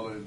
Hallelujah.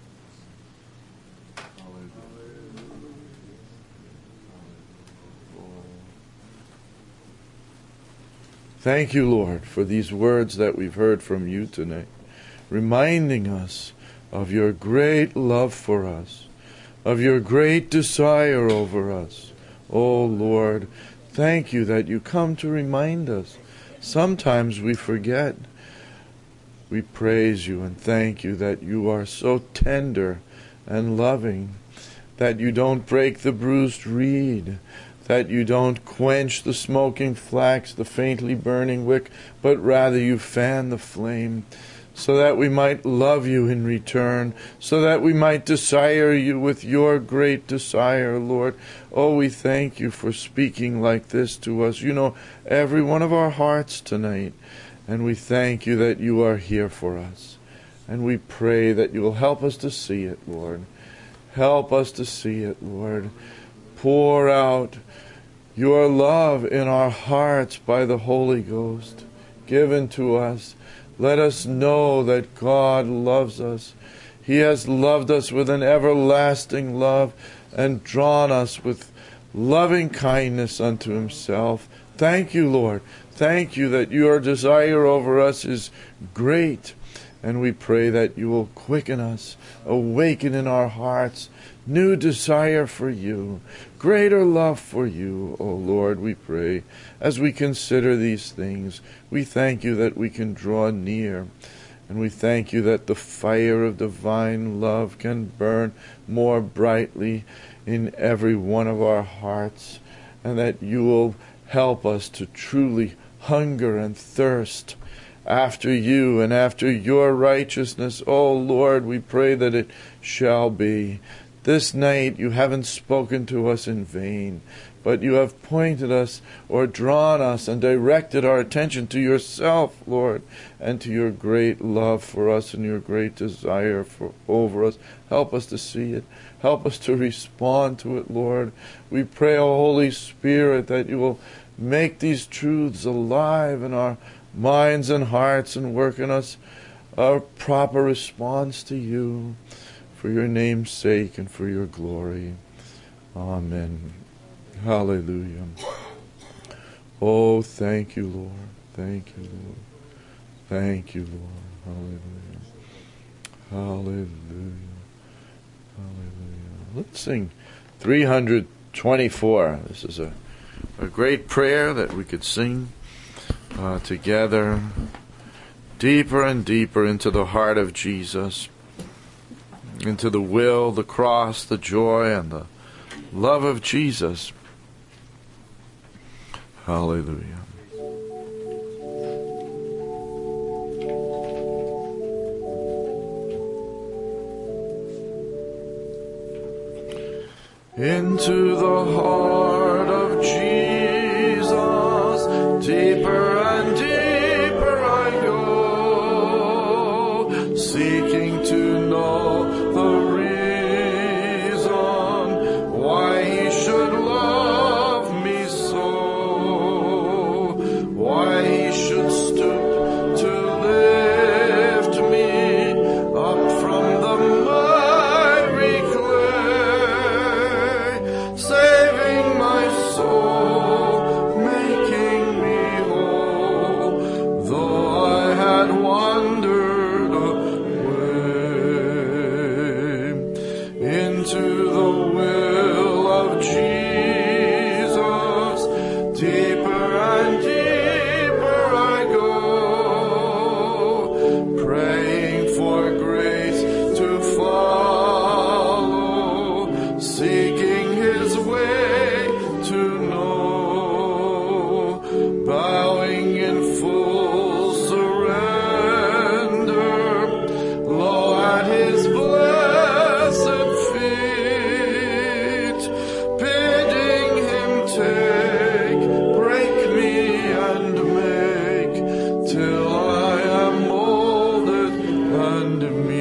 Thank you, Lord, for these words that we've heard from you tonight, reminding us of your great love for us, of your great desire over us. Oh, Lord, thank you that you come to remind us. Sometimes we forget. We praise you and thank you that you are so tender and loving, that you don't break the bruised reed, that you don't quench the smoking flax, the faintly burning wick, but rather you fan the flame, so that we might love you in return, so that we might desire you with your great desire, Lord. Oh, we thank you for speaking like this to us. You know every one of our hearts tonight, and we thank you that you are here for us. And we pray that you will help us to see it, Lord. Help us to see it, Lord. Pour out your love in our hearts by the Holy Ghost given to us. Let us know that God loves us. He has loved us with an everlasting love and drawn us with loving kindness unto himself. Thank you, Lord. Thank you that your desire over us is great. And we pray that you will quicken us, awaken in our hearts new desire for you, greater love for you, O Lord, we pray. As we consider these things, we thank you that we can draw near, and we thank you that the fire of divine love can burn more brightly in every one of our hearts, and that you will help us to truly hunger and thirst after you and after your righteousness. O Lord, we pray that it shall be. This night you haven't spoken to us in vain, but you have pointed us or drawn us and directed our attention to yourself, Lord, and to your great love for us and your great desire over us. Help us to see it. Help us to respond to it, Lord. We pray, O Holy Spirit, that you will make these truths alive in our minds and hearts and work in us a proper response to you. For your name's sake and for your glory. Amen. Hallelujah. Oh, thank you, Lord. Thank you, Lord. Thank you, Lord. Hallelujah. Hallelujah. Hallelujah. Let's sing 324. This is a great prayer that we could sing together, deeper and deeper into the heart of Jesus, into the will, the cross, the joy, and the love of Jesus. Hallelujah. Into the heart of Jesus, deeper and deeper I go, seeking to know the reason why he should love me so, why he should stoop to lift me up from the miry clay, saving my soul, making me whole, though I had wandered into the will of Jesus, deeper and deeper I go, praying for grace to follow, seeking his way to know, bowing in full surrender, low at his blessed feet, bidding him take, break me and make, till I am molded and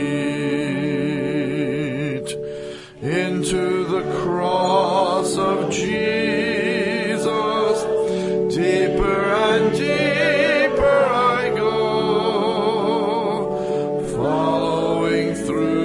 meet. Into the cross of Jesus, deeper and deeper I go, following through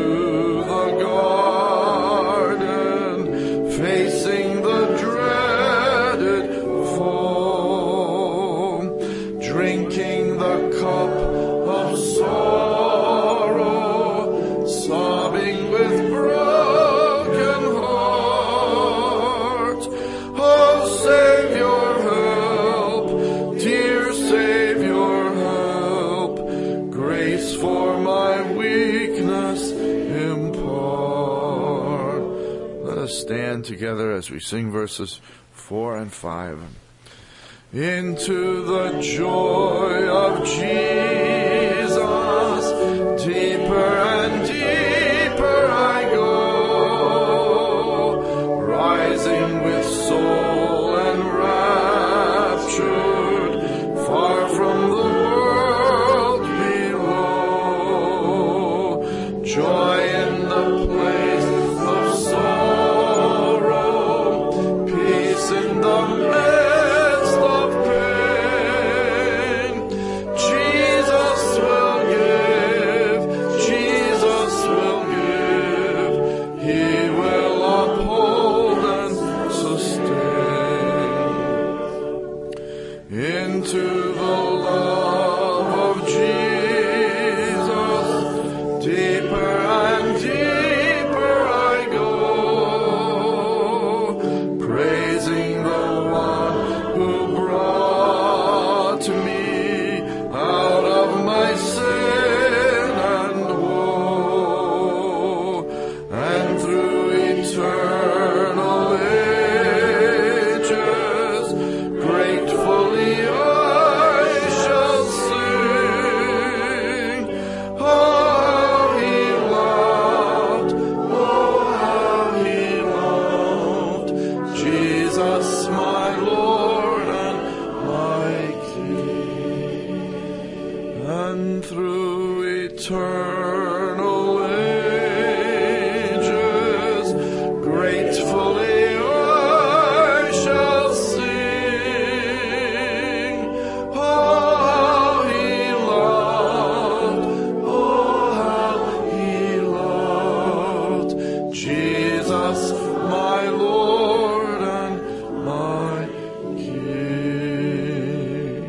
us stand together as we sing verses 4 and 5. Into the joy of Jesus, deeper and deeper I go, rising with soul enraptured, far from the world below. Joy in the place of sorrow, peace in the midst of pain. Jesus will give, Jesus will give. He will uphold and sustain. Into the love of Jesus, deeper and deeper I go, praising the one who brought me out of my sin and woe, and through eternal ages, gratefully I shall sing. Oh, how he loved, oh, how he loved Jesus, my Lord and my King. And through eternal ages, gratefully I shall sing. Oh, how he loved, oh, how he loved Jesus, my Lord and my King.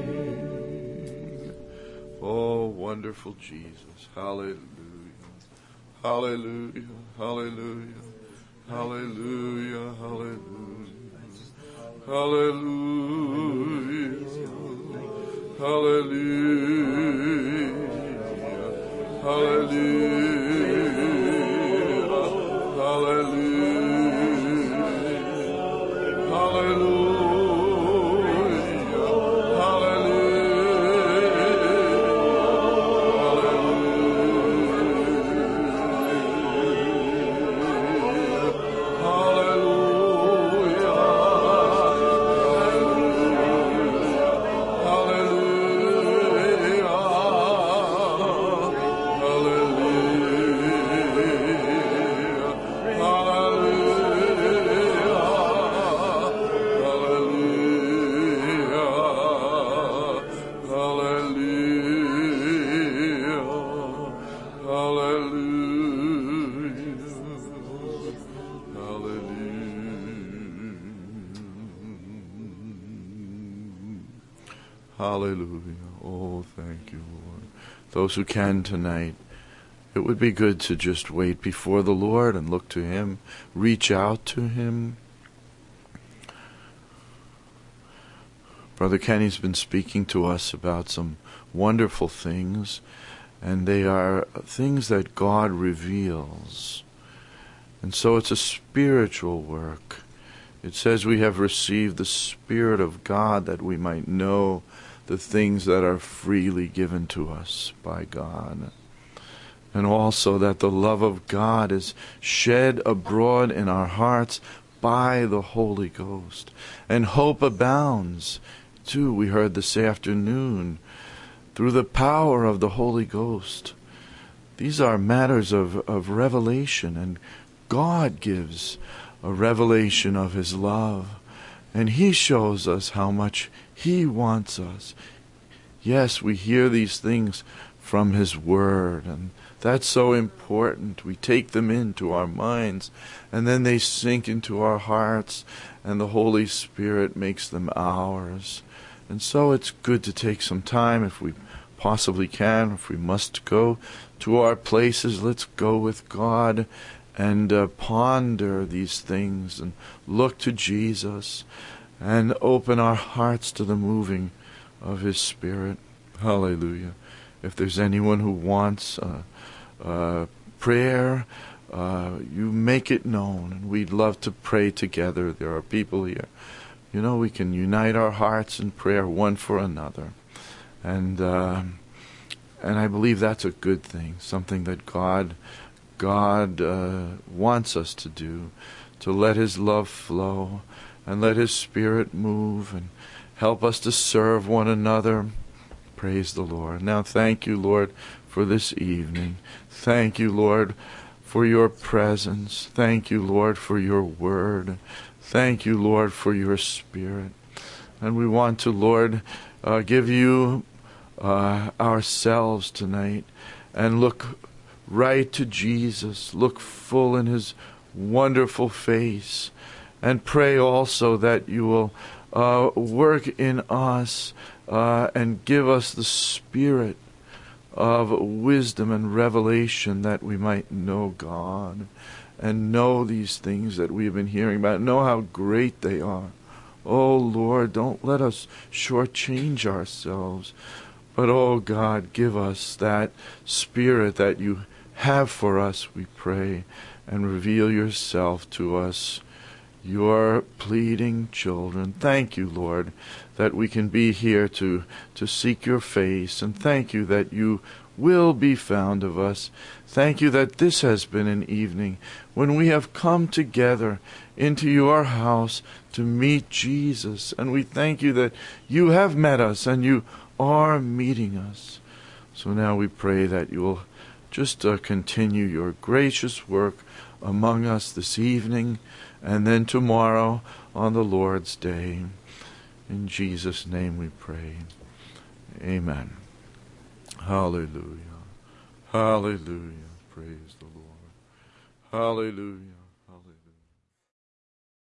Oh, wonderful Jesus. Hallelujah. Hallelujah. Hallelujah. Hallelujah. Hallelujah. Hallelujah. Hallelujah. Hallelujah. Hallelujah. Hallelujah. Hallelujah. Oh, thank you, Lord. Those who can tonight, it would be good to just wait before the Lord and look to Him, reach out to Him. Brother Kenny's been speaking to us about some wonderful things, and they are things that God reveals. And so it's a spiritual work. It says we have received the Spirit of God that we might know the things that are freely given to us by God. And also that the love of God is shed abroad in our hearts by the Holy Ghost. And hope abounds, too, we heard this afternoon, through the power of the Holy Ghost. These are matters of revelation, and God gives a revelation of His love, and He shows us how much He wants us. Yes, we hear these things from His Word, and that's so important. We take them into our minds, and then they sink into our hearts, and the Holy Spirit makes them ours. And so it's good to take some time, if we possibly can, if we must go to our places, let's go with God and ponder these things and look to Jesus and open our hearts to the moving of His Spirit. Hallelujah. If there's anyone who wants prayer, you make it known, and we'd love to pray together. There are people here. We can unite our hearts in prayer one for another. And I believe that's a good thing, something that God wants us to do, to let His love flow and let His Spirit move and help us to serve one another. Praise the Lord. Now thank you, Lord, for this evening. Thank you, Lord, for your presence. Thank you, Lord, for your word. Thank you, Lord, for your Spirit. And we want to, Lord, give you ourselves tonight and look right to Jesus. Look full in His wonderful face. And pray also that you will work in us and give us the spirit of wisdom and revelation, that we might know God and know these things that we've been hearing about, know how great they are. Oh Lord, don't let us shortchange ourselves, but oh God, give us that spirit that you have for us, we pray, and reveal yourself to us, your pleading children. Thank you, Lord, that we can be here to seek your face, and thank you that you will be found of us. Thank you that this has been an evening when we have come together into your house to meet Jesus, and we thank you that you have met us and you are meeting us. So now we pray that you will just continue your gracious work among us this evening, and then tomorrow on the Lord's Day. In Jesus' name we pray. Amen. Hallelujah. Hallelujah. Praise the Lord. Hallelujah.